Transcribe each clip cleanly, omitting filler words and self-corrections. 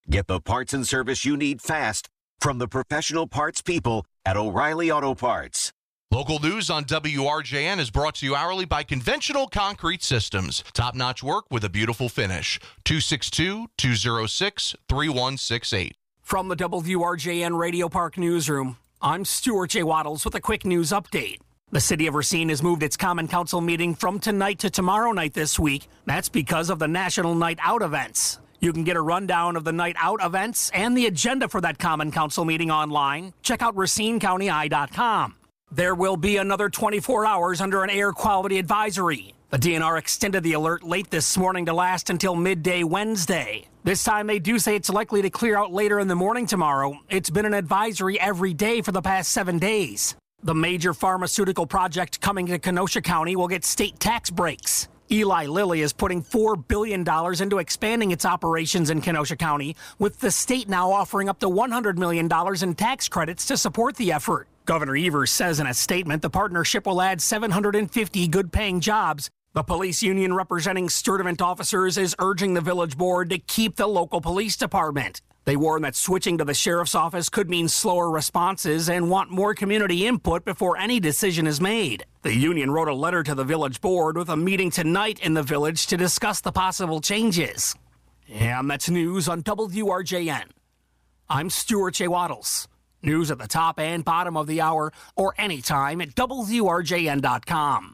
Get the parts and service you need fast from the professional parts people at O'Reilly Auto Parts. Local news on WRJN is brought to you hourly by Conventional Concrete Systems. Top-notch work with a beautiful finish. 262-206-3168. From the WRJN Radio Park Newsroom, I'm Stuart J. Waddles with a quick news update. The city of Racine has moved its Common Council meeting from tonight to tomorrow night this week. That's because of the National Night Out events. You can get a rundown of the Night Out events and the agenda for that Common Council meeting online. Check out RacineCountyEye.com. There will be another 24 hours under an air quality advisory. The DNR extended the alert late this morning to last until midday Wednesday. This time they do say it's likely to clear out later in the morning tomorrow. It's been an advisory every day for the past 7 days. The major pharmaceutical project coming to Kenosha County will get state tax breaks. Eli Lilly is putting $4 billion into expanding its operations in Kenosha County, with the state now offering up to $100 million in tax credits to support the effort. Governor Evers says in a statement the partnership will add 750 good-paying jobs. The police union representing Sturdivant officers is urging the village board to keep the local police department. They warn that switching to the sheriff's office could mean slower responses and want more community input before any decision is made. The union wrote a letter to the village board with a meeting tonight in the village to discuss the possible changes. And that's news on WRJN. I'm Stuart J. Waddles. News at the top and bottom of the hour or anytime at WRJN.com.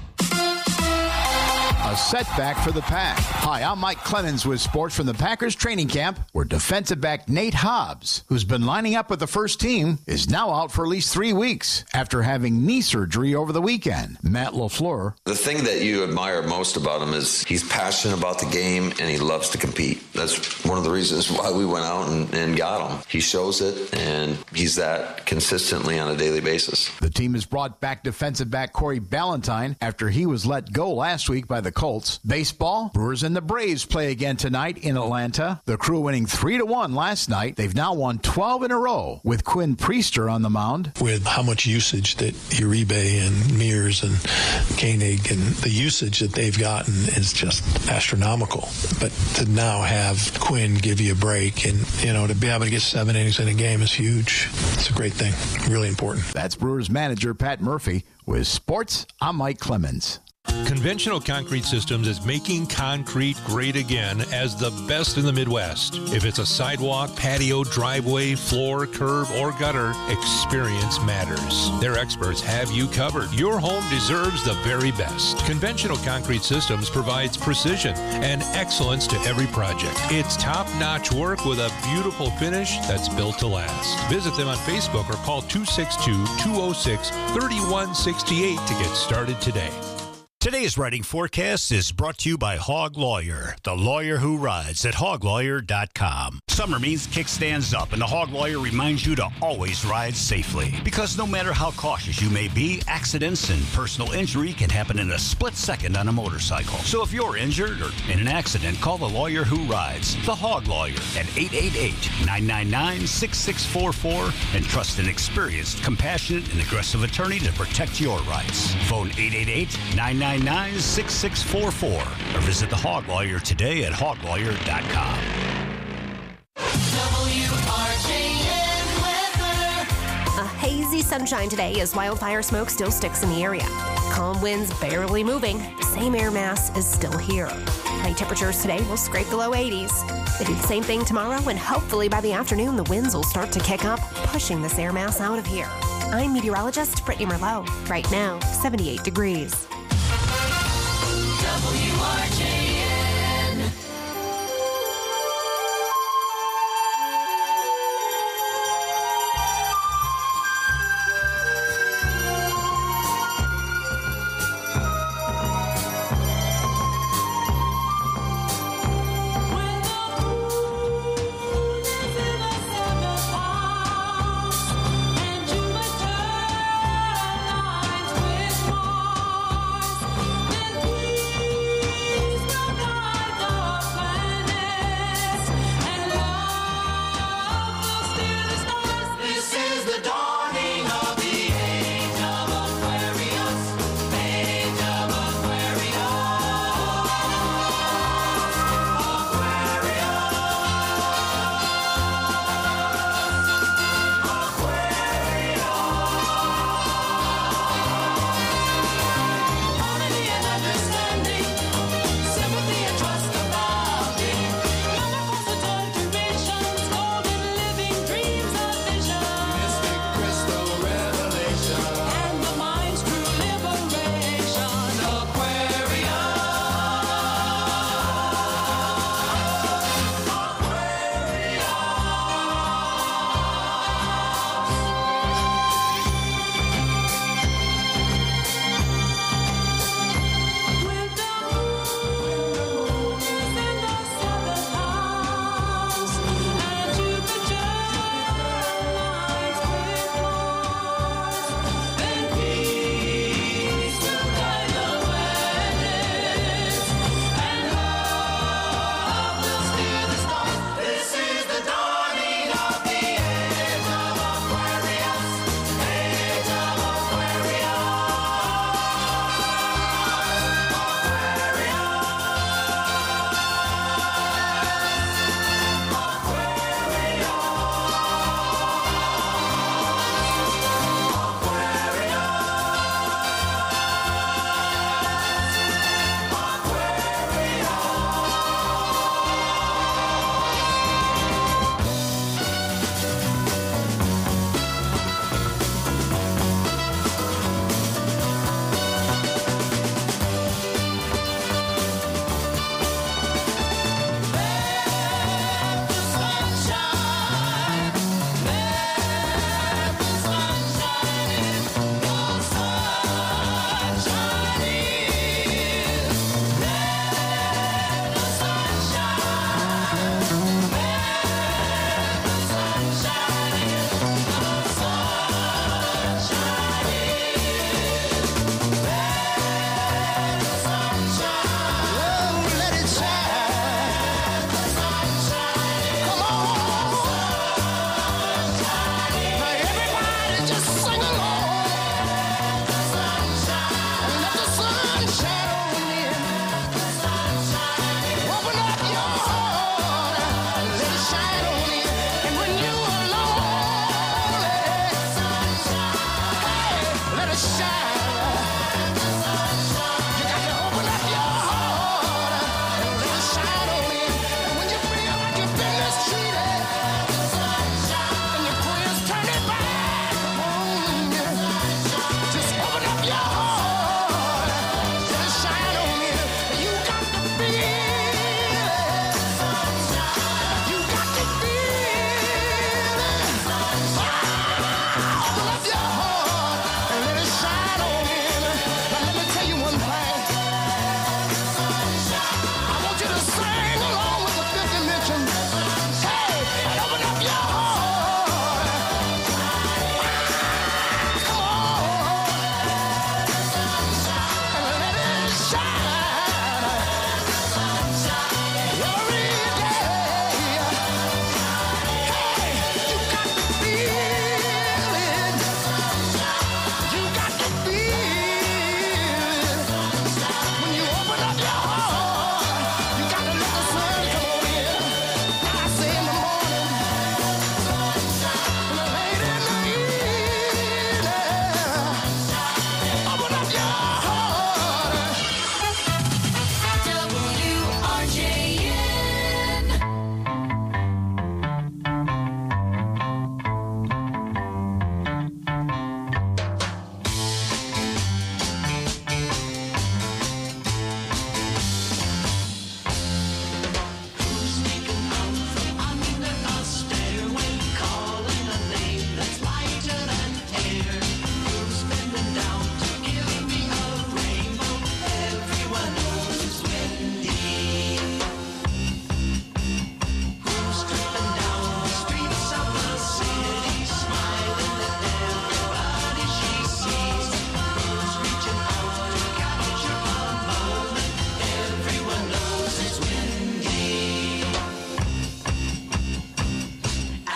A setback for the Pack. Hi, I'm Mike Clemens with sports from the Packers training camp, where defensive back Nate Hobbs, who's been lining up with the first team, is now out for at least 3 weeks after having knee surgery over the weekend. Matt LaFleur. The thing that you admire most about him is he's passionate about the game and he loves to compete. That's one of the reasons why we went out and got him. He shows it, and he's that consistently on a daily basis. The team has brought back defensive back Corey Ballantyne after he was let go last week by the Colts. Baseball, Brewers and the Braves play again tonight in Atlanta. The Crew winning 3-1 last night. They've now won 12 in a row with Quinn Priester on the mound. With how much usage that Uribe and Mears and Koenig and the usage that they've gotten is just astronomical. But to now have Quinn give you a break and, to be able to get 7 innings in a game is huge. It's a great thing. Really important. That's Brewers manager Pat Murphy. With sports, I'm Mike Clemens. Conventional Concrete Systems is making concrete great again as the best in the Midwest. If it's a sidewalk, patio, driveway, floor, curb, or gutter, experience matters. Their experts have you covered. Your home deserves the very best. Conventional Concrete Systems provides precision and excellence to every project. It's top-notch work with a beautiful finish that's built to last. Visit them on Facebook or call 262-206-3168 to get started today. Today's writing forecast is brought to you by Hog Lawyer, the lawyer who rides at hoglawyer.com. Summer means kickstands up, and the Hog Lawyer reminds you to always ride safely. Because no matter how cautious you may be, accidents and personal injury can happen in a split second on a motorcycle. So if you're injured or in an accident, call the lawyer who rides, the Hog Lawyer, at 888-999-6644, and trust an experienced, compassionate, and aggressive attorney to protect your rights. Phone 888-999-6644 or visit the Hog Lawyer today at hoglawyer.com. WRJN weather. A hazy sunshine today as wildfire smoke still sticks in the area. Calm winds barely moving. The same air mass is still here. High temperatures today will scrape the low 80s. They do the same thing tomorrow, and hopefully by the afternoon the winds will start to kick up, pushing this air mass out of here. I'm meteorologist Brittany Merlot. Right now, 78 degrees. WRJN.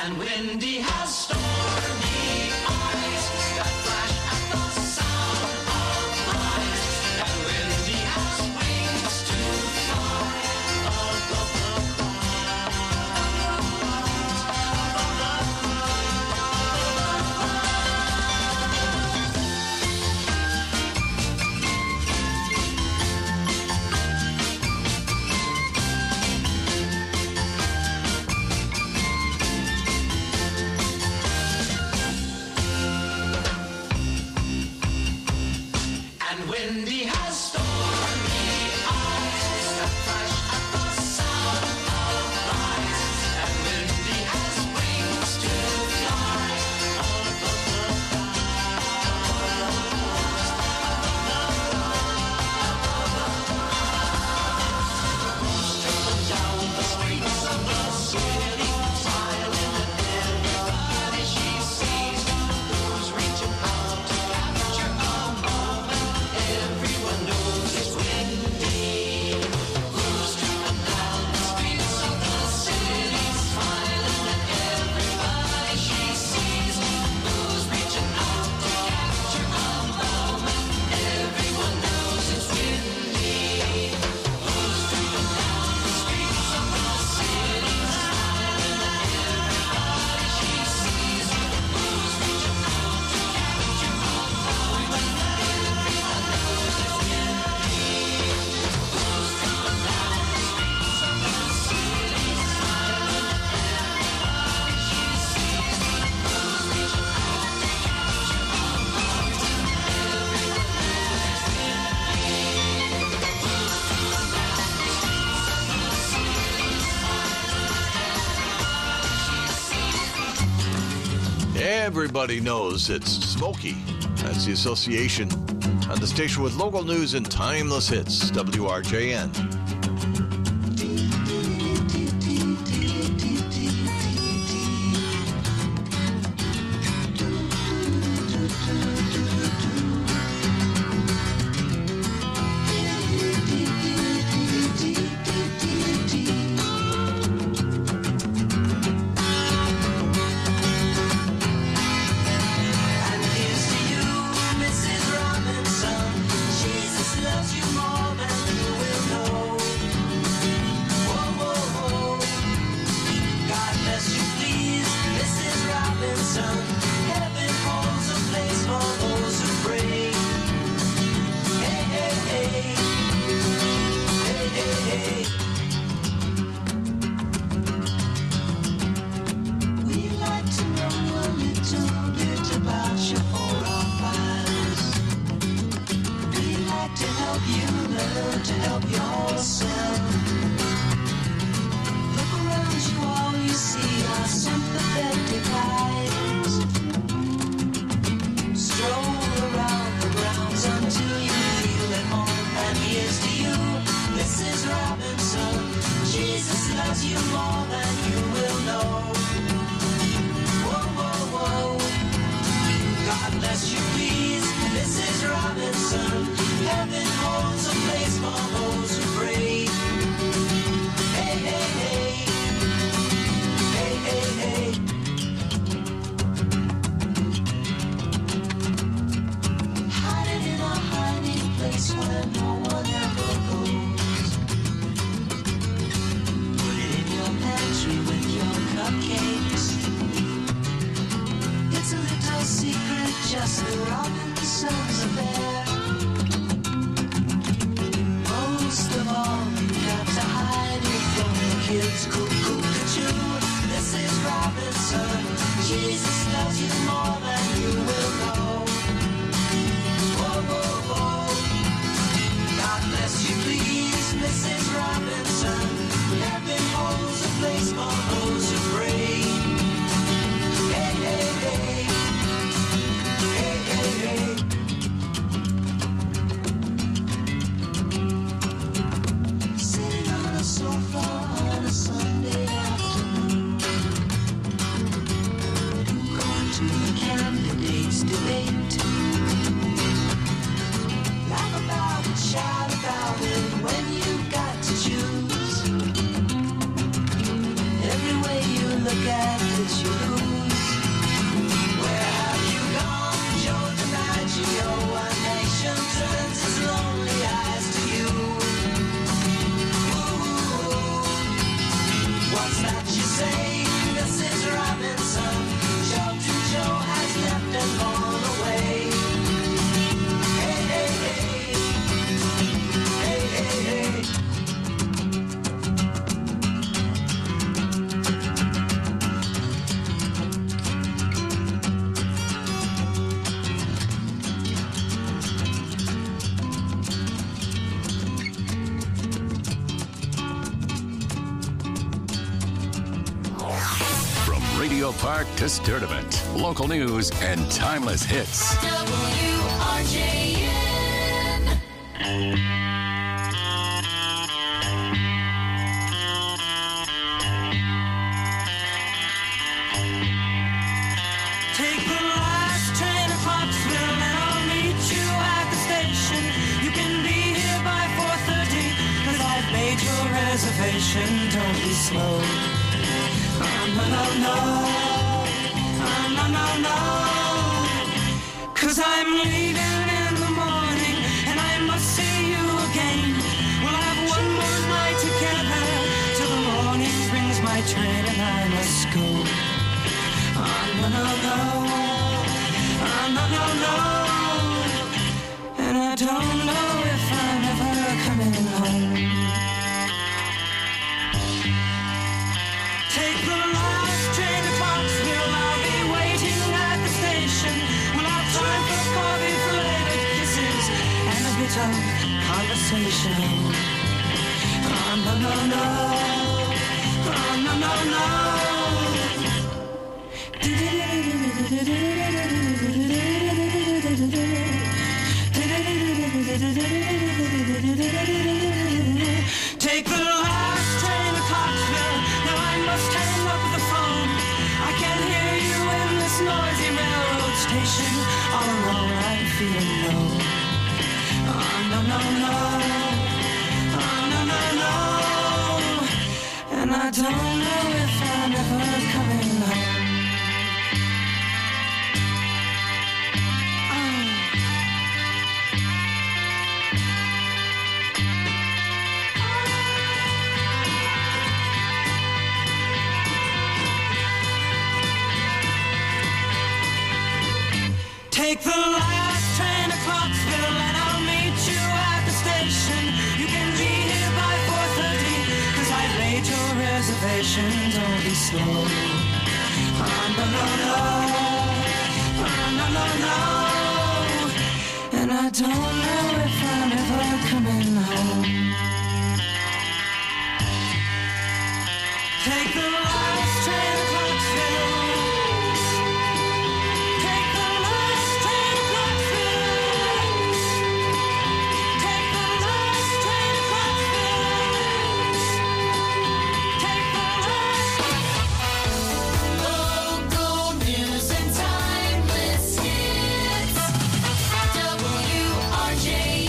And Wendy has stormy eyes that flash at the sound of lies. And Wendy has wings to fly above the Wendy has stormy eyes that flash at the sound of lies. And Wendy has wings to fly above the clouds. Down the streets of the city, smiling at everybody she sees. Who's reaching out to capture a moment? Everyone knows it's Wendy. Who's tripping down the streets of the city, smiling at everybody she sees. Who's reaching out to capture a moment? Everyone knows it's Wendy. Who's tripping down the streets of the city, smiling at everybody she sees. Who's reaching out to capture a moment? Everyone knows it's Everybody knows it's Smokey. That's the association on the station with local news and timeless hits, WRJN. And here's to you, Mrs. Robinson. Jesus loves you more than you will know. Whoa, whoa, whoa. God bless you, please, Mrs. Robinson. Heaven holds a place for those who pray. Hey, hey, hey. Hey, hey, hey. We like to know a little bit about your profiles. We like to help you learn to help yourself. Look around you, all you see are sympathetic eyes. Stroll around the grounds until you feel at home. And here's to you, Mrs. Robinson. Jesus loves you more than you will know. Whoa, whoa, whoa. God bless you, please, Mrs. Robinson. Heaven holds a place for those who pray. Hey, hey, hey. Hey, hey, hey. Hiding in a hiding place where no one ever goes. Put it in your pantry with your cupcakes. It's a little secret, just the Robinsons affair. Most of all, you got to hide it from the kids. Cuckoo-cuckoo, Mrs. Robinson. Jesus loves you more than you will know. Whoa, whoa, whoa. God bless you, please, Mrs. Robinson. Heaven holds a place for those who pray. Hey, hey, hey. Hey, hey, hey. Sitting on a sofa on a Sunday afternoon. Going to the candidates' did you lose? Where have you gone, Joe DiMaggio? A nation turns its lonely eyes to you. Ooh, what's that you say, Mrs. Robinson? Joe to Joe has left and gone away. Hey, hey, hey. Hey, hey, hey. From Radio Park to Sturdivant, local news and timeless hits. WRJN. Take the last train to Clarksville and I'll meet you at the station. You can be here by 4:30, 'cause I've made your reservation. Don't be slow. No, no, no. No, no, no. 'Cause I'm leaving in the morning and I must see you again. We'll have one more night together till the morning brings my train and I must go. No, no, no. No, no, no. And I don't know if I'm ever coming home. Take the last train to Clarksville. I'll be waiting at the station. We'll have time for coffee, for later kisses, and a bit of conversation. No, no, no. No, no, no. Take the last train to Clarksville. Now I must hang up the phone. I can hear you in this noisy railroad station. All alone I'm feeling low. No, no, no. No, no, no. And I don't know if I'm ever coming home. Take the last train to Clarksville and I'll meet you at the station. You can be here by 4:30, 'cause I've made your reservation. Don't be slow. No, no, no. No, no, no. And I don't know if I'm ever coming home. Take the last train to Clarksville. Take the last train to Clarksville. Take the last train to Clarksville. Take the last. Local news and timeless hits. WRJN.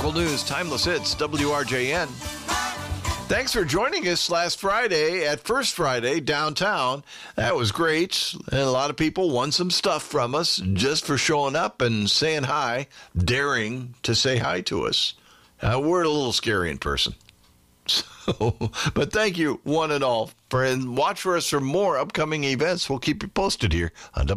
Local news, timeless hits, WRJN. Thanks for joining us last Friday at First Friday downtown. That was great. And a lot of people won some stuff from us just for showing up and saying hi, daring to say hi to us. We're a little scary in person. But thank you, one and all. And watch for us for more upcoming events. We'll keep you posted here on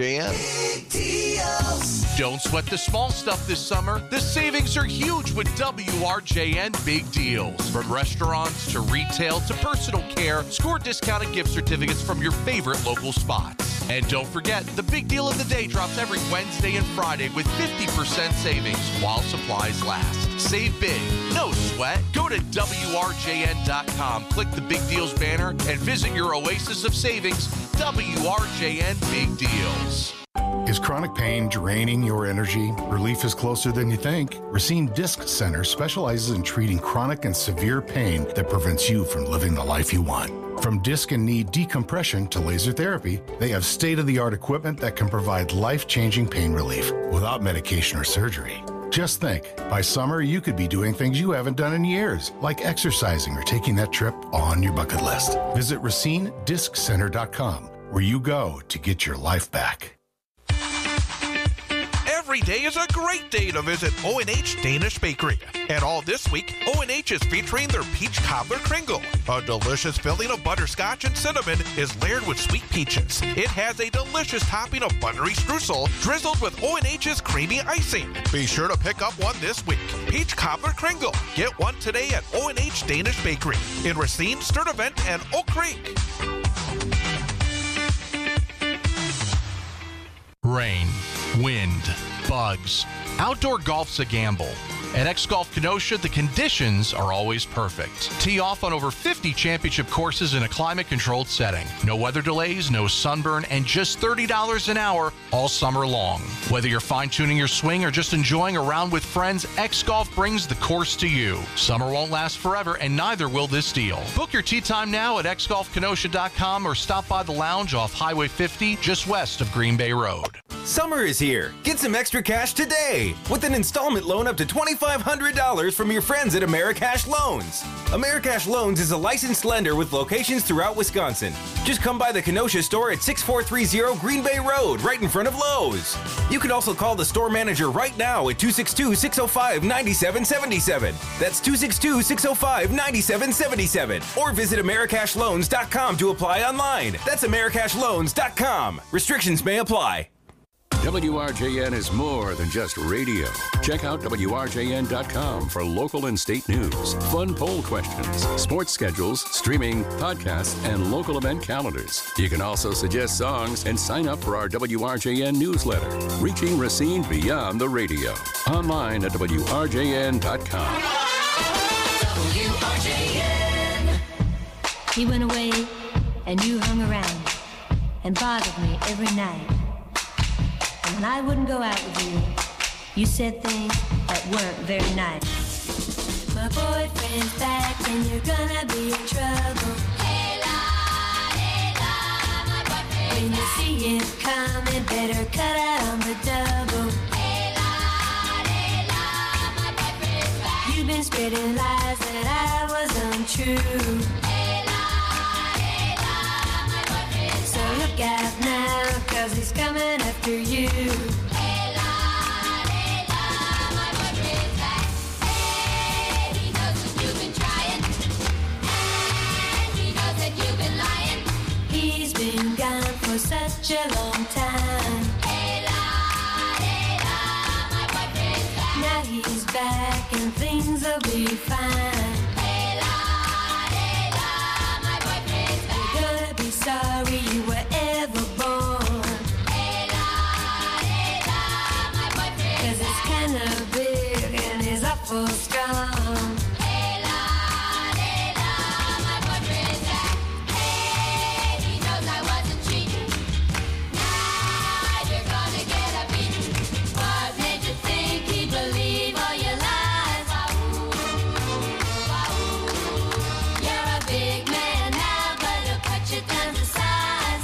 WRJN. Don't sweat the small stuff this summer. The savings are huge with WRJN Big Deals. From restaurants to retail to personal care, score discounted gift certificates from your favorite local spots. And don't forget, the big deal of the day drops every Wednesday and Friday with 50% savings while supplies last. Save big, no sweat. Go to WRJN.com, click the Big Deals banner, and visit your oasis of savings, WRJN Big Deals. Is chronic pain draining your energy? Relief is closer than you think. Racine Disc Center specializes in treating chronic and severe pain that prevents you from living the life you want. From disc and knee decompression to laser therapy, they have state-of-the-art equipment that can provide life-changing pain relief without medication or surgery. Just think, by summer you could be doing things you haven't done in years, like exercising or taking that trip on your bucket list. Visit RacineDiscCenter.com, where you go to get your life back. Every day is a great day to visit O&H Danish Bakery. And all this week, O&H is featuring their Peach Cobbler Kringle. A delicious filling of butterscotch and cinnamon is layered with sweet peaches. It has a delicious topping of buttery streusel drizzled with O&H's creamy icing. Be sure to pick up one this week. Peach Cobbler Kringle. Get one today at O&H Danish Bakery in Racine, Sturtevant, and Oak Creek. Rain, wind, bugs. Outdoor golf's a gamble. At X-Golf Kenosha, the conditions are always perfect. Tee off on over 50 championship courses in a climate-controlled setting. No weather delays, no sunburn, and just $30 an hour all summer long. Whether you're fine-tuning your swing or just enjoying a round with friends, X-Golf brings the course to you. Summer won't last forever, and neither will this deal. Book your tee time now at xgolfkenosha.com or stop by the lounge off Highway 50 just west of Green Bay Road. Summer is here. Get some extra cash today with an installment loan up to $2,500 from your friends at Americash Loans. Americash Loans is a licensed lender with locations throughout Wisconsin. Just come by the Kenosha store at 6430 Green Bay Road, right in front of Lowe's. You can also call the store manager right now at 262-605-9777. That's 262-605-9777. Or visit AmericashLoans.com to apply online. That's AmericashLoans.com. Restrictions may apply. WRJN is more than just radio. Check out WRJN.com for local and state news, fun poll questions, sports schedules, streaming, podcasts, and local event calendars. You can also suggest songs and sign up for our WRJN newsletter, reaching Racine beyond the radio. Online at WRJN.com. WRJN. He went away and you hung around and bothered me every night. And when I wouldn't go out with you, you said things that weren't very nice. My boyfriend's back and you're gonna be in trouble. Hey la, my boyfriend's when you see him coming, better cut out on the double. Hey la, my boyfriend's back. You've been spreading lies that I was untrue. Hey la, my boyfriend's so look out now, 'cause he's coming after you. Hey la, my boyfriend's back. Hey, he knows that you've been trying, and he knows that you've been lying. He's been gone for such a long time. Hey la, my boyfriend's back. Now he's back and things will be fine. Hey la, my boyfriend's back. You're gonna be sorry you were ever born. Hey la, my boyfriend's 'cause it's kinda big and he's awful strong. Hey la, my boyfriend's back. Hey, he knows I wasn't cheating. Now you're gonna get a beating. What made you think he'd believe all your lies? You're a big man now, but he'll cut you down to size.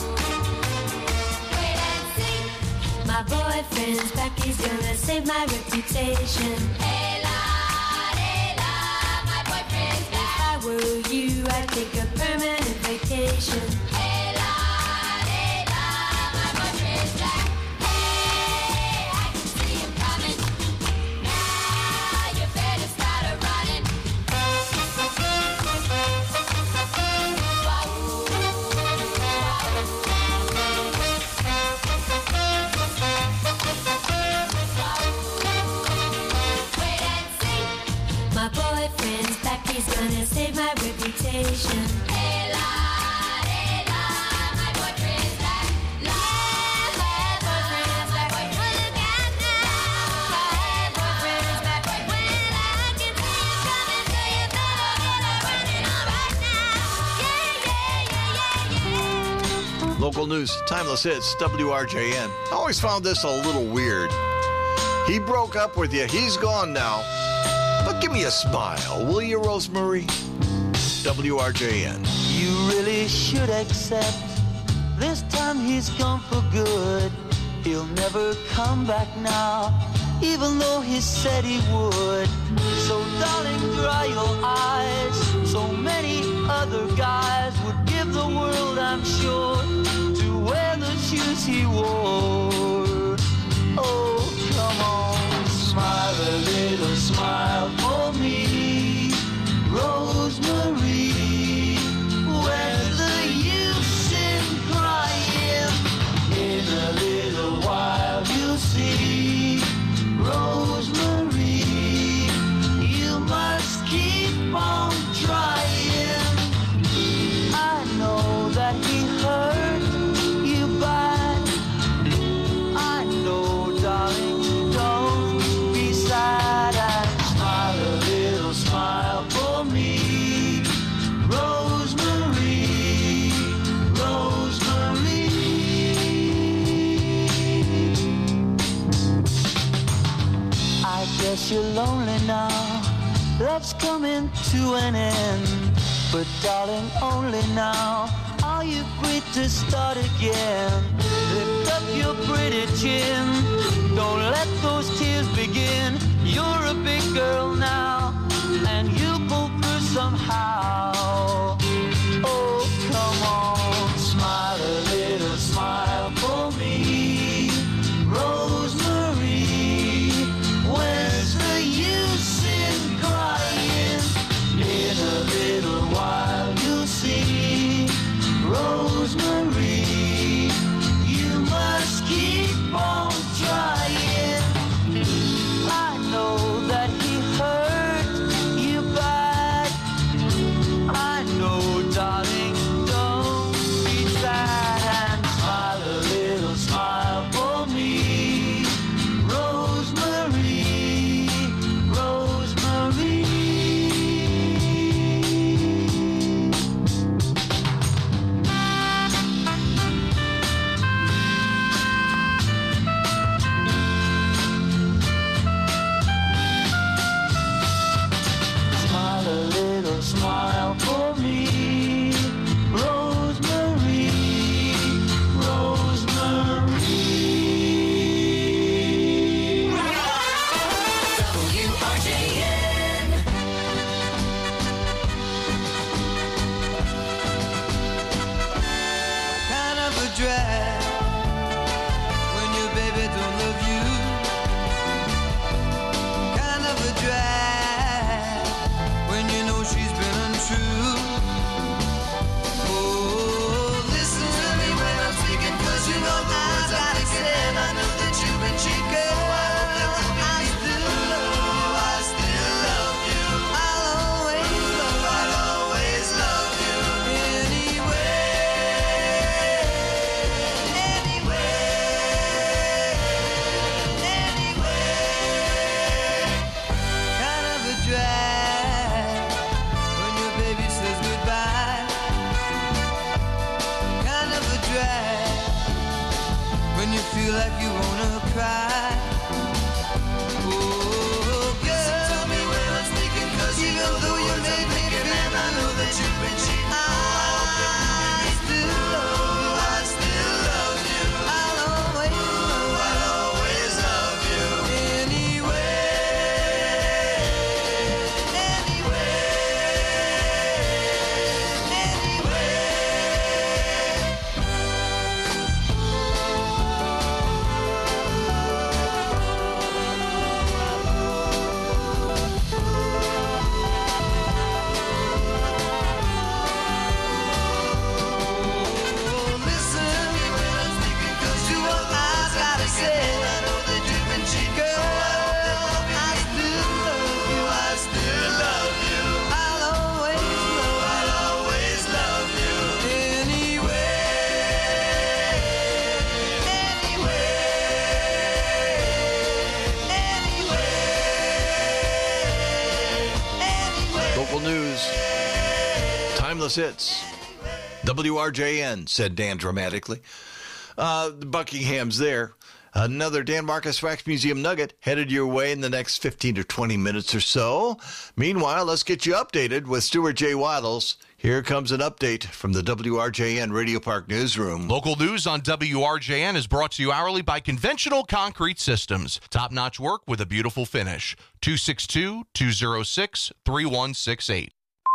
Wait and see. My boyfriend's back, he's gonna save my reputation. Hey la, I were you, I'd take a permanent vacation. Hey, la, my boyfriend's back. Hey, I can see him coming. Now you better start a-running. Wait and see. My boyfriend's back, he's gonna save my reputation. Hey, la, my boyfriend's back. La, my boyfriend's back. Look out now. My boyfriend's back. When I can see him coming, so you better get up running on right now. Yeah. Local news, timeless hits, WRJN. I always found this a little weird. He broke up with you. He's gone now. But give me a smile, will you, Rosemary? WRJN. You really should accept this time he's gone for good. He'll never come back now, even though he said he would. So darling, dry your eyes. So many other guys would give the world, I'm sure, to wear the shoes he wore. Oh, come on, smile a little smile for me, Rosemary. Where's the use in crying? In a little while you'll see, Rosemary, you must keep on trying. I know that he hurt you bad. I know, darling, don't be sad and smile a little smile for me, Rosemary, Rosemary. I guess you're lonely now, love's coming to an end. But darling, only now are you free to start again. Lift up your pretty chin, don't let those tears begin. You're a big girl now, and you pull through somehow. Oh, come on, smile a little smile for me, Rosemary. Where's the use in crying? In a little while you'll see, Rosemary, you must keep on Greatest Hits. WRJN, said Dan dramatically. Buckingham's there. Another Dan Marcus Wax Museum nugget headed your way in the next 15 to 20 minutes or so. Meanwhile, let's get you updated with Stuart J. Waddles. Here comes an update from the WRJN Radio Park Newsroom. Local news on WRJN is brought to you hourly by Conventional Concrete Systems. Top-notch work with a beautiful finish. 262-206-3168.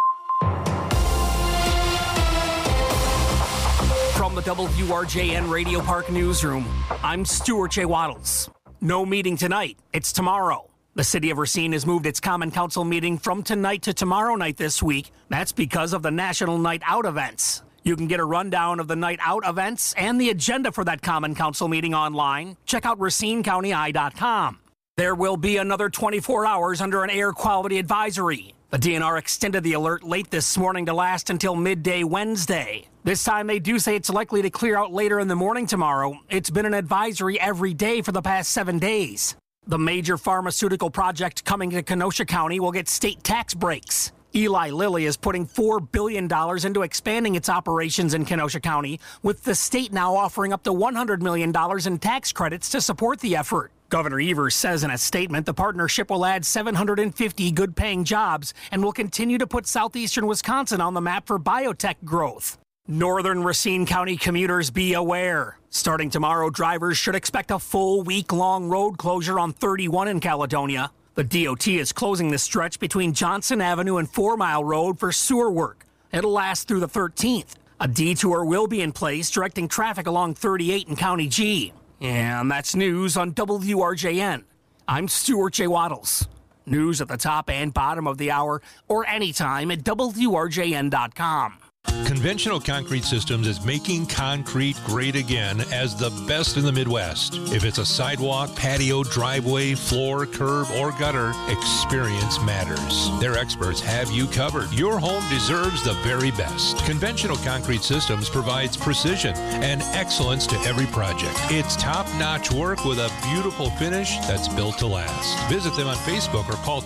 From the WRJN Radio Park Newsroom, I'm Stuart J. Waddles. No meeting tonight. It's tomorrow. The city of Racine has moved its Common Council meeting from tonight to tomorrow night this week. That's because of the National Night Out events. You can get a rundown of the Night Out events and the agenda for that Common Council meeting online. Check out RacineCountyEye.com. There will be another 24 hours under an air quality advisory. The DNR extended the alert late this morning to last until midday Wednesday. This time they do say it's likely to clear out later in the morning tomorrow. It's been an advisory every day for the past 7 days. The major pharmaceutical project coming to Kenosha County will get state tax breaks. Eli Lilly is putting $4 billion into expanding its operations in Kenosha County, with the state now offering up to $100 million in tax credits to support the effort. Governor Evers says in a statement the partnership will add 750 good-paying jobs and will continue to put southeastern Wisconsin on the map for biotech growth. Northern Racine County commuters, be aware. Starting tomorrow, drivers should expect a full week-long road closure on 31 in Caledonia. The DOT is closing the stretch between Johnson Avenue and 4 Mile Road for sewer work. It'll last through the 13th. A detour will be in place, directing traffic along 38 in County G. And that's news on WRJN. I'm Stuart J. Waddles. News at the top and bottom of the hour or anytime at WRJN.com. Conventional Concrete Systems is making concrete great again as the best in the Midwest. If it's a sidewalk, patio, driveway, floor, curb, or gutter, experience matters. Their experts have you covered. Your home deserves the very best. Conventional Concrete Systems provides precision and excellence to every project. It's top-notch work with a beautiful finish that's built to last. Visit them on Facebook or call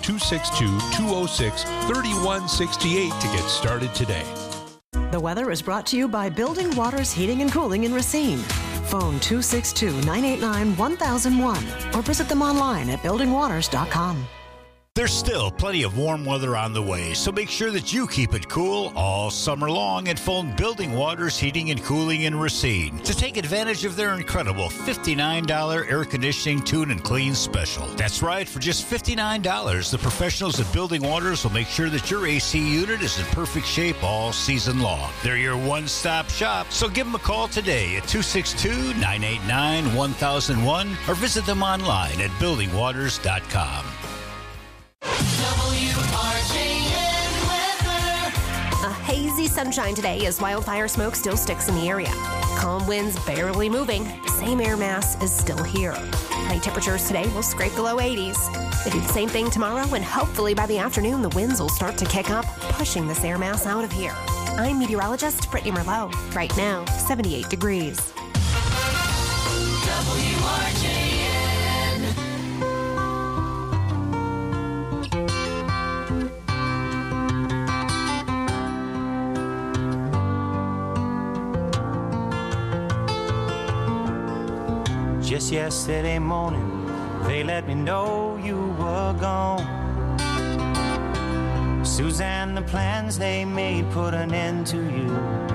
262-206-3168 to get started today. The weather is brought to you by Building Waters Heating and Cooling in Racine. Phone 262-989-1001 or visit them online at buildingwaters.com. There's still plenty of warm weather on the way, so make sure that you keep it cool all summer long and phone Building Waters Heating and Cooling in Racine to take advantage of their incredible $59 air conditioning tune and clean special. That's right, for just $59, the professionals at Building Waters will make sure that your AC unit is in perfect shape all season long. They're your one-stop shop, so give them a call today at 262-989-1001 or visit them online at buildingwaters.com. A hazy sunshine today as wildfire smoke still sticks in the area. Calm winds barely moving. The same air mass is still here. High temperatures today will scrape the low 80s. They do the same thing tomorrow, and hopefully by the afternoon the winds will start to kick up, pushing this air mass out of here. I'm meteorologist Brittany Merlot. Right now, 78 degrees. WRJN. Just yesterday morning, they let me know you were gone. Suzanne, the plans they made put an end to you.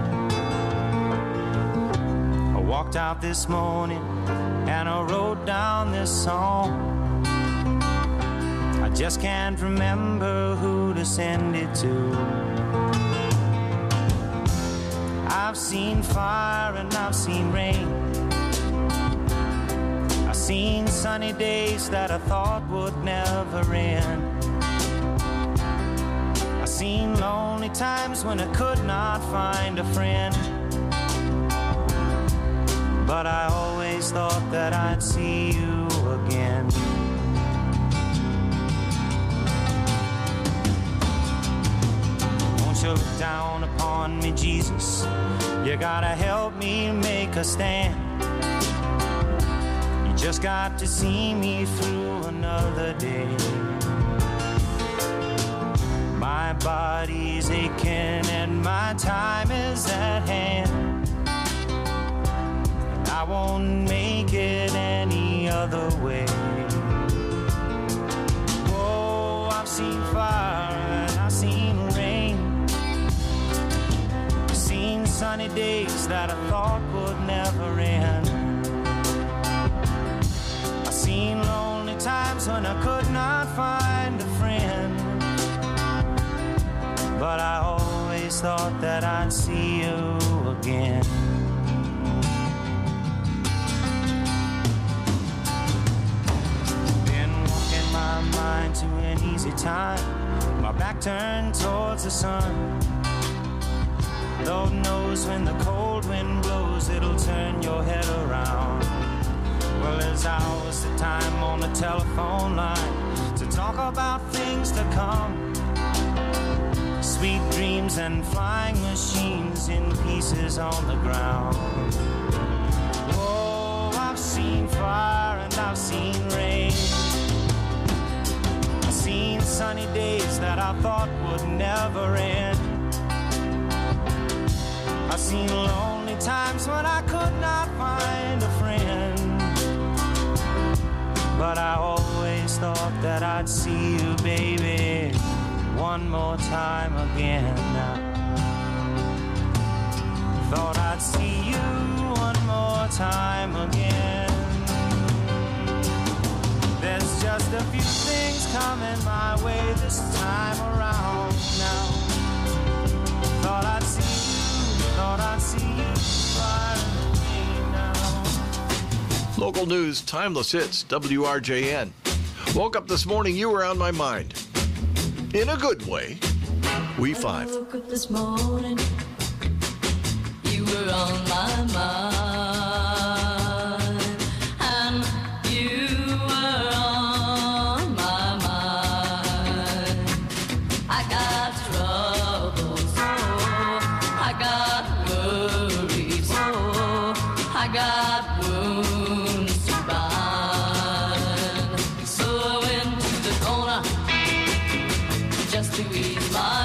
I walked out this morning and I wrote down this song. I just can't remember who to send it to. I've seen fire and I've seen rain. I've seen sunny days that I thought would never end. I've seen lonely times when I could not find a friend. But I always thought that I'd see you again. Won't you look down upon me, Jesus? You gotta help me make a stand. Just got to see me through another day. My body's aching and my time is at hand. I won't make it any other way. Whoa, I've seen fire and I've seen rain. I've seen sunny days that I thought would never end. I've seen lonely times when I could not find a friend. But I always thought that I'd see you again. Been walking my mind to an easy time, my back turned towards the sun. Lord knows when the cold wind blows, it'll turn your head around. Well, there's hours of time on the telephone line to talk about things to come. Sweet dreams and flying machines in pieces on the ground. Oh, I've seen fire and I've seen rain. I've seen sunny days that I thought would never end. I've seen lonely times when I could not find a friend. But I always thought that I'd see you, baby, one more time again. Thought I'd see you one more time again. There's just a few things coming my way this time around now. Thought I'd see you far away now. Local news, timeless hits, WRJN. Woke up this morning, you were on my mind. In a good way. We 5. I woke up this morning, you were on my mind, and you were on my mind. I got troubles, oh, I got worries, oh, I got wounds to bind. So I went to the corner just to ease my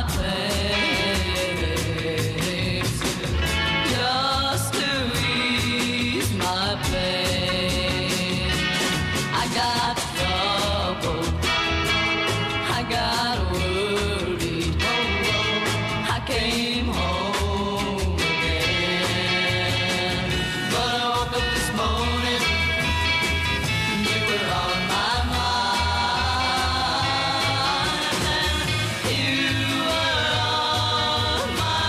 pain, just to ease my pain. I got trouble, I got worried, oh, I came home again. But I woke up this morning, you were on my mind, and you were on my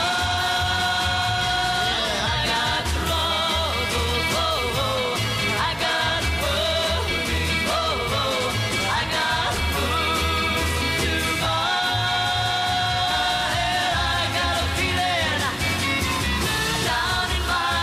mind. I got troubles, oh, I got worries, oh, I got wounds to bind. I got a feeling down in my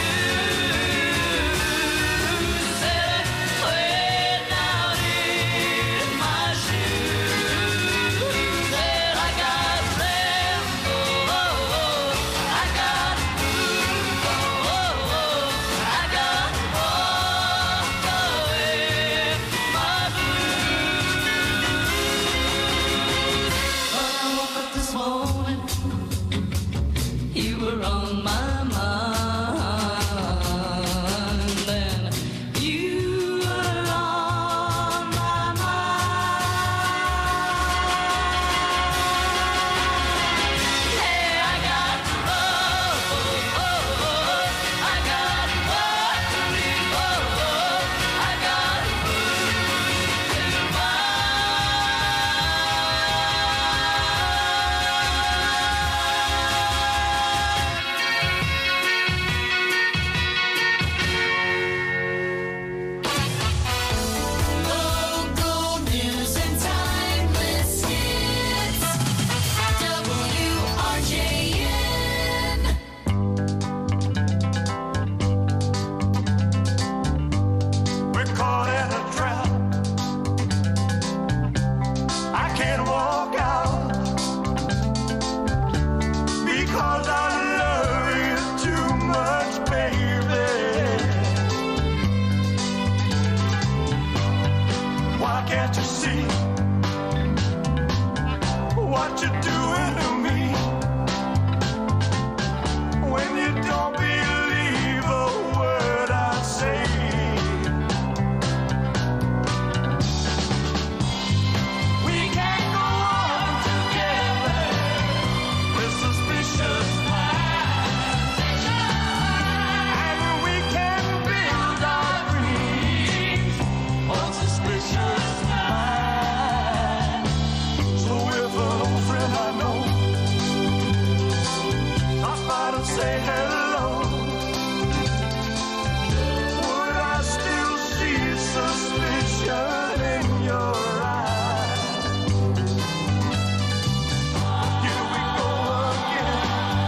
shoes, said way down in my shoes, said I got tremble, oh, I got move, oh, I got walk away my blues. When I woke up this morning, you were on my mind, and you were on my mind. Hey, I got trouble, oh, I got worries, oh, I got wounds to Local news and timeless hits. WRJN. We're caught in a trap. I can't walk out because I love you too much, baby. Why can't you see what what you're doing to me. When you don't believe a word I say. We can't go on together with suspicious minds. And we can build our dreams on suspicious minds. So if an old friend I know stop by to say hello, would I still see suspicion in your eyes? Here we go again,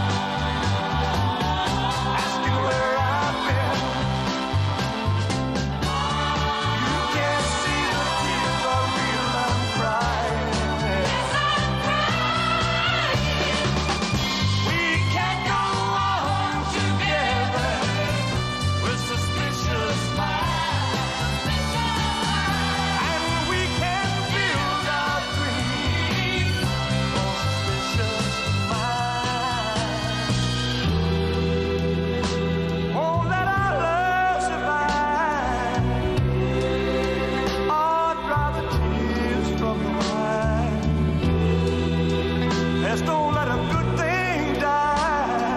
asking where I've been. You can't see the tears are real, I'm crying. We can't go on together with suspicious minds. And we can build our dreams on suspicious minds. Won't let our love survive or dry the tears from the eyes. Let's don't let a good thing die.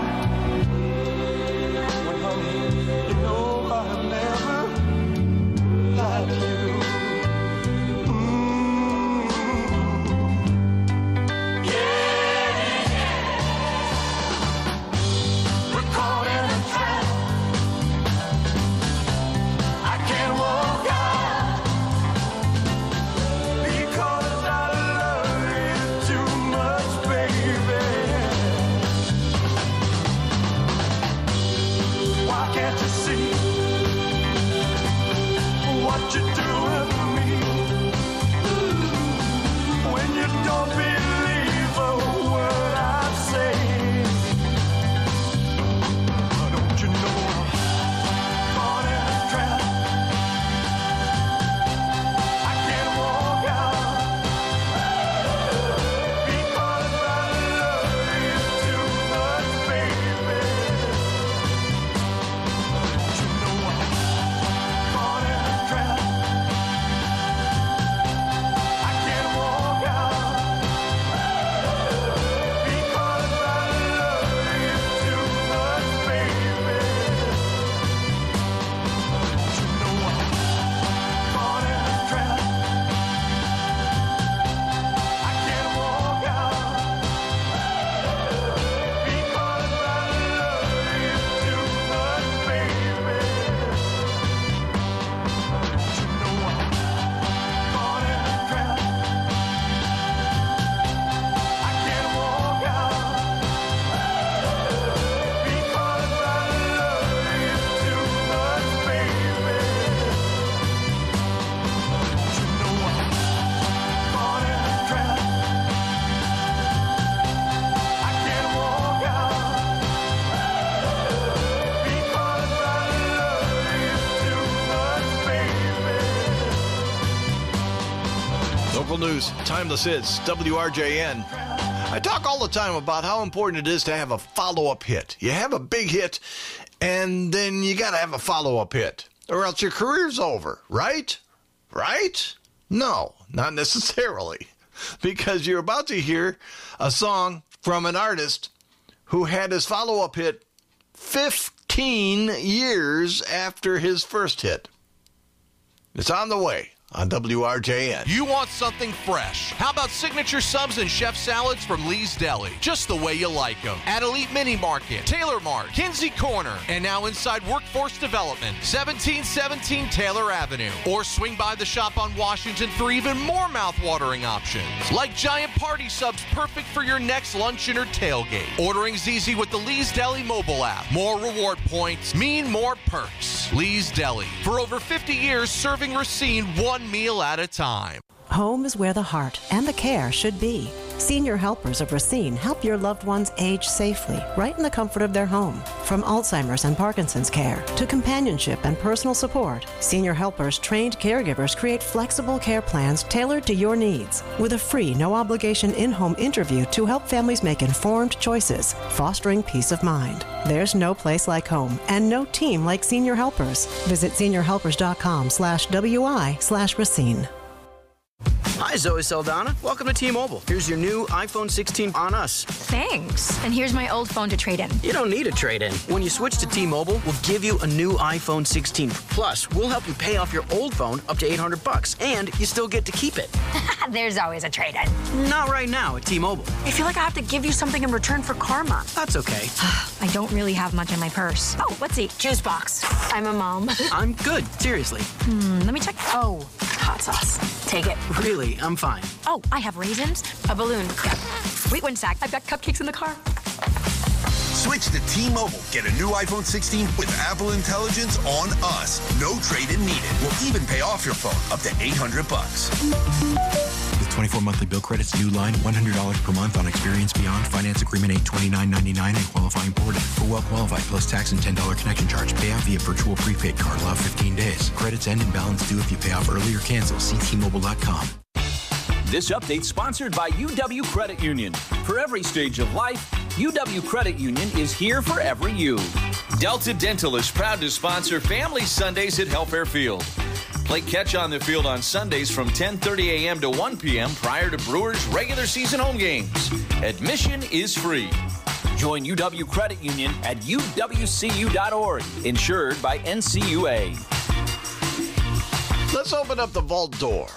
When honey, you know I've never lied to you. We're caught in a trap. I can't walk out because I love you too much, baby. Why can't you see what you're doing to me? When you don't believe a word I say. Don't you know I'm caught in a trap? I can't walk out because I love you too much, baby. Don't you know I'm caught in a trap? I can't walk out because I love you too much, baby. Don't you know I'm caught in a trap? I can't walk out because I love you too much, baby. Don't you know I'm caught in a trap? I can't walk out because I love you too much, baby. Don't you know I'm caught in a trap? I can't walk out because I love you too much, baby. Local news, timeless hits, WRJN. I talk all the time about how important it is to have a follow-up hit. You have a big hit, and then you got to have a follow-up hit, or else your career's over, right? Right? No, not necessarily, because you're about to hear a song from an artist who had his follow-up hit 15 years after his first hit. It's on the way on WRJN. You want something fresh? How about signature subs and chef salads from Lee's Deli? Just the way you like them. At Elite Mini Market, Taylor Mart, Kinsey Corner, and now inside Workforce Development, 1717 Taylor Avenue. Or swing by the shop on Washington for even more mouth-watering options, like giant party subs perfect for your next luncheon or tailgate. Ordering's easy with the Lee's Deli mobile app. More reward points mean more perks. Lee's Deli, for over 50 years serving Racine one meal at a time. Home is where the heart and the care should be. Senior Helpers of Racine help your loved ones age safely, right in the comfort of their home. From Alzheimer's and Parkinson's care to companionship and personal support, Senior Helpers trained caregivers create flexible care plans tailored to your needs, with a free, no-obligation in-home interview to help families make informed choices, fostering peace of mind. There's no place like home and no team like Senior Helpers. Visit seniorhelpers.com/WI/Racine. Hi, Zoe Saldana. Welcome to T-Mobile. Here's your new iPhone 16 on us. Thanks. And here's my old phone to trade in. You don't need a trade-in. When you switch to T-Mobile, we'll give you a new iPhone 16. Plus, we'll help you pay off your old phone up to $800, and you still get to keep it. There's always a trade-in. Not right now at T-Mobile. I feel like I have to give you something in return for karma. That's okay. I don't really have much in my purse. Oh, what's the juice box? I'm a mom. I'm good. Seriously. Let me check. Oh, hot sauce. Take it. Really, I'm fine. Oh, I have raisins, a balloon. Yeah. Wait one sec. I've got cupcakes in the car. Switch to T-Mobile. Get a new iPhone 16 with Apple Intelligence on us. No trade-in needed. We'll even pay off your phone up to $800. With 24 monthly bill credits, new line, $100 per month on Experience Beyond. Finance agreement $829.99 and qualifying ported. For well qualified plus tax and $10 connection charge. Pay out via virtual prepaid card. Allow 15 days. Credits end and balance due if you pay off early or cancel. See T-Mobile.com. This update sponsored by UW Credit Union. For every stage of life, UW Credit Union is here for every you. Delta Dental is proud to sponsor Family Sundays at Helfair Field. Play catch on the field on Sundays from 10:30 a.m. to 1 p.m. prior to Brewers' regular season home games. Admission is free. Join UW Credit Union at uwcu.org. Insured by NCUA. Let's open up the vault door.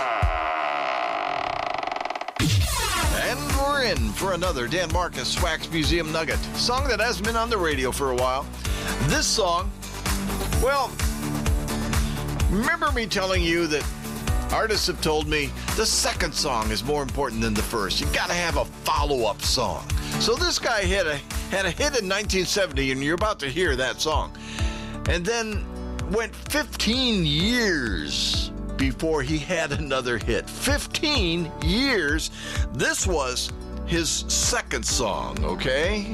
And we're in for another Dan Marcus Wax Museum Nugget. Song that hasn't been on the radio for a while. This song, well, remember me telling you that artists have told me the second song is more important than the first. You gotta have a follow-up song. So this guy had a hit in 1970, and you're about to hear that song. And then went 15 years before he had another hit. 15 years. This was his second song, okay?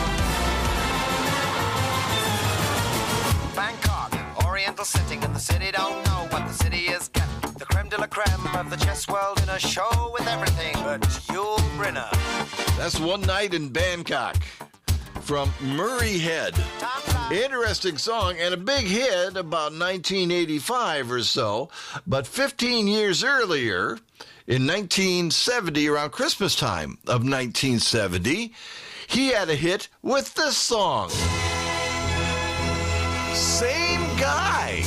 Bangkok, Oriental sitting in the city, don't know what the city is getting. The creme de la creme of the chess world in a show with everything but Yul Brynner. That's One Night in Bangkok from Murray Head. Interesting song and a big hit about 1985 or so. But 15 years earlier, in 1970, around Christmas time of 1970, he had a hit with this song. Same guy.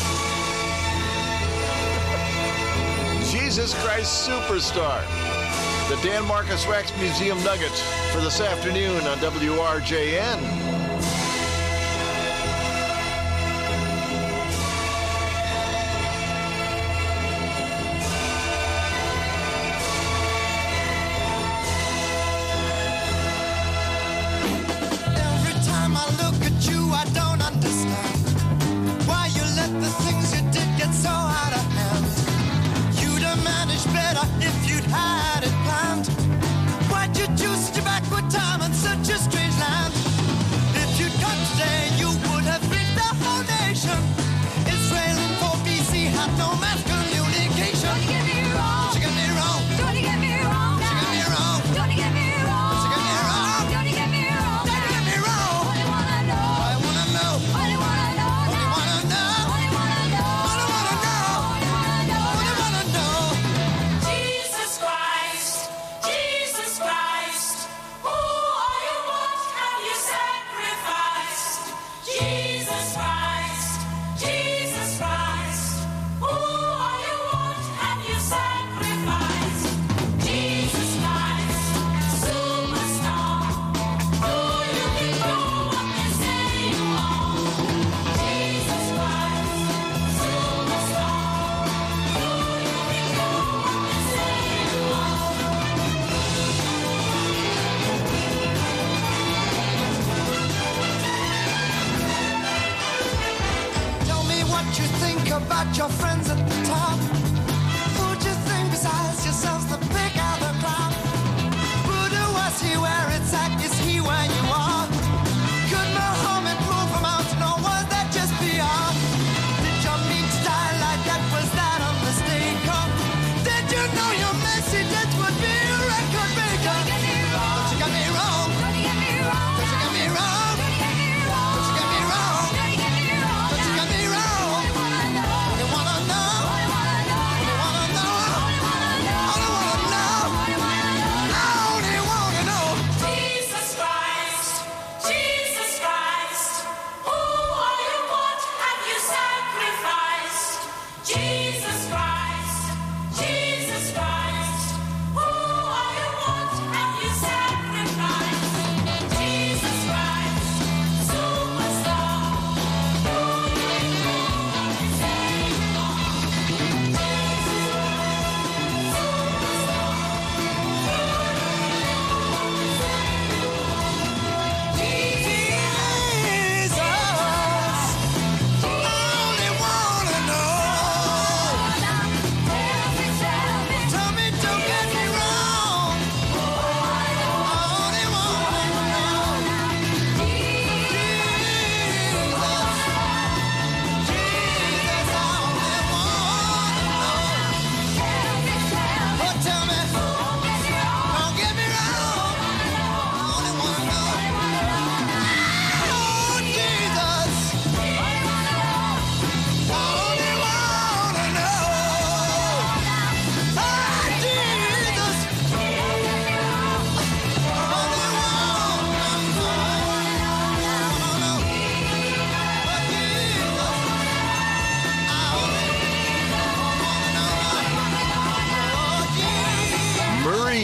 Jesus Christ Superstar. The Dan Marcus Wax Museum Nugget for this afternoon on WRJN. Every time I look at you, I don't understand why you let the things you did get so out of hand. You'd have managed better if you'd had it planned. Why'd you choose such a backward time and such a strange land? If you'd come today, you would have freaked the whole nation. Israel in 4 BC had no mass communication. Don't get me wrong. She got me wrong. Don't get me wrong. She got me wrong. Don't get me wrong. She got me wrong. Don't get me wrong. Don't get me wrong. Only wanna know. I wanna know. Only wanna know. Only wanna know. Only wanna know. Only wanna know. Only wanna know. Only wanna know. Jesus Christ, Jesus Christ, who are you? What have you sacrificed? Jesus Christ, Jesus Christ, who are you? What have you sacrificed? Jesus Christ, superstar, do you do what they say you are? Jesus Christ, superstar, do you do what they say you are? Tell me what you think about your friends at the top. Who'd you think besides yourselves the big other crowd?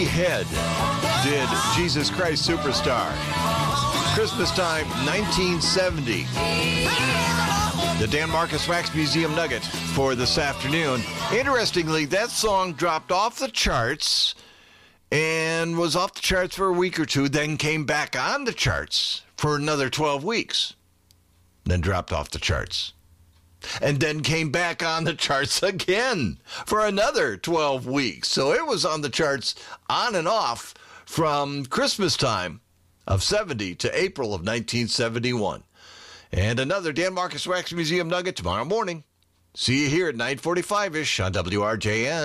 Head did Jesus Christ Superstar. Christmas time, 1970. The Dan Marcus Wax Museum Nugget for this afternoon. Interestingly, that song dropped off the charts and was off the charts for a week or two, then came back on the charts for another 12 weeks, then dropped off the charts, and then came back on the charts again for another 12 weeks. So it was on the charts on and off from Christmas time of 70 to April of 1971. And another Dan Marcus Wax Museum Nugget tomorrow morning. See you here at 9:45-ish on WRJN.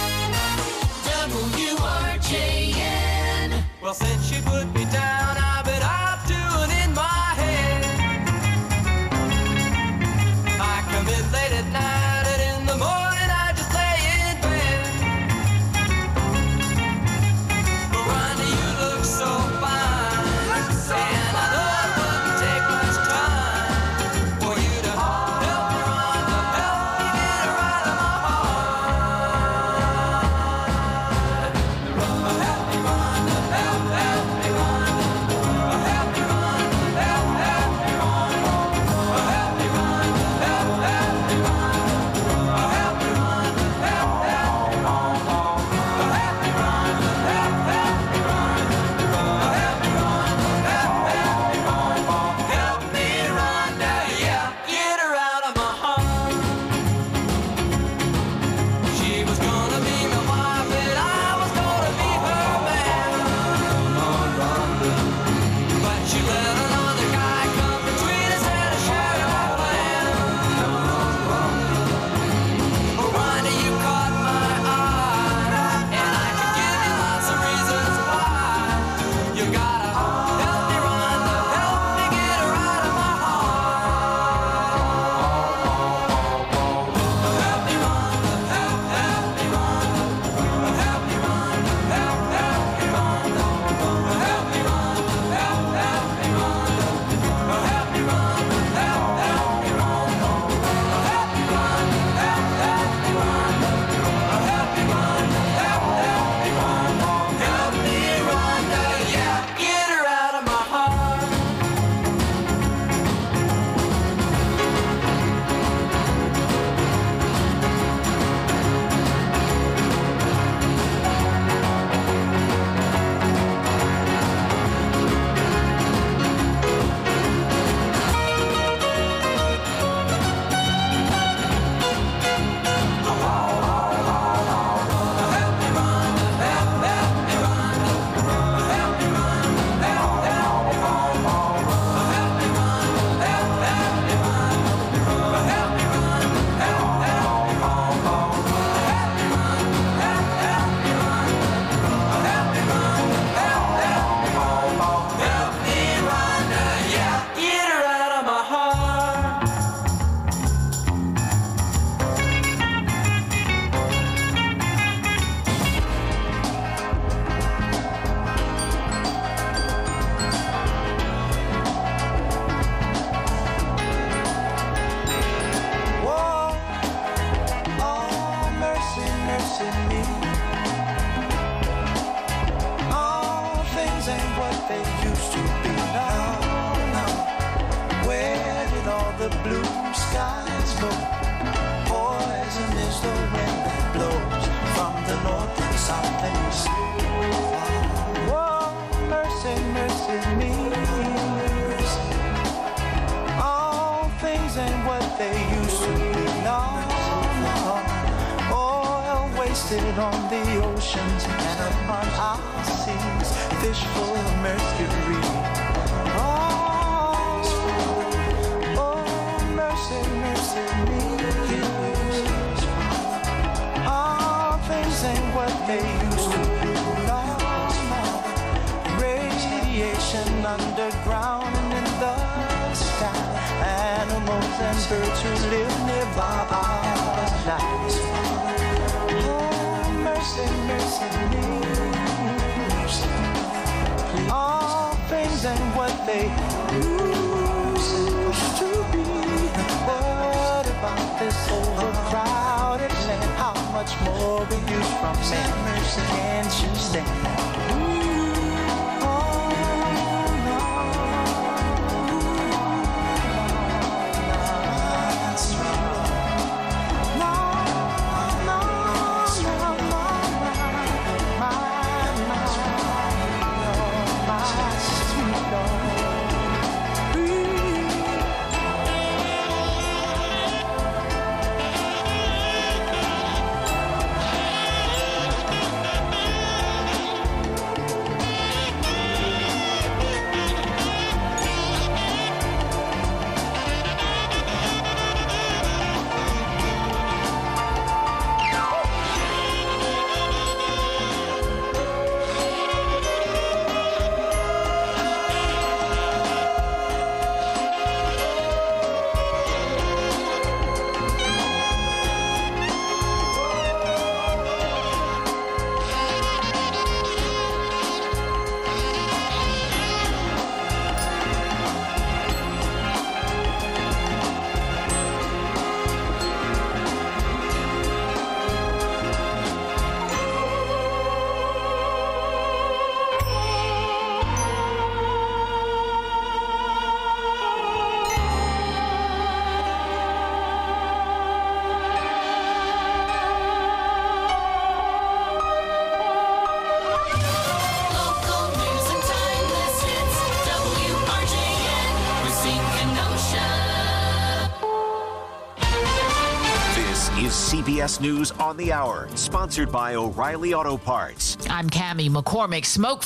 WRJN. Well, since you put me down, I've been up doing in my head. I come in late at night, and in the morning I just lay in bed. Miranda, you look so fine, and I know it wouldn't take much time for you to help me, Miranda, help me get her out of my heart. Help me, Miranda, help me, Miranda. Help me, Miranda, help me, Miranda. Help me, Miranda, help me, Miranda. Help me, Miranda, help me, Miranda. Help me, Miranda, help me, Miranda. Help me, Miranda, help me, Miranda. Help me, Miranda, yeah, get her out of my heart. She was gonna be my wife, and I was gonna be her man. But she let another guy come between us and I shared our plan. Miranda, you caught my eye, and I could give you lots of reasons why. You gotta help me, Miranda, help me get her out of my heart. Help me, Miranda, help me, Miranda. Help me, Miranda, help me, Miranda. Help me, Miranda, help me, Miranda. Help me, Miranda, help me, Miranda. Help me, Miranda, help me, Miranda. Help me, Miranda, help me, Miranda. Help me, Miranda, yeah, get her out of my heart. Help me, Miranda, yeah, get her out of my heart. Whoa, oh, mercy, mercy me. All things ain't what they used to be now. Where did all the blue skies go? Poison is the wind that blows from the north and south and east. Whoa, mercy, mercy me. All things ain't what they used to be now. Oil wasted on the oceans and upon our seas, fish full of mercury. Oh, mercy, mercy me. All things ain't what they used to be. No, no. Radiation underground and in the sky. Animals and birds who live nearby our lives. Oh, mercy, mercy me. All things ain't what they used to be. What about this overcrowded land? How much more with you from St. Mercy, can't you stand? Local news and timeless hits. WRJN, Racine, Kenosha. This is CBS News on the Hour, sponsored by O'Reilly Auto Parts. I'm Cammie McCormick. Smoke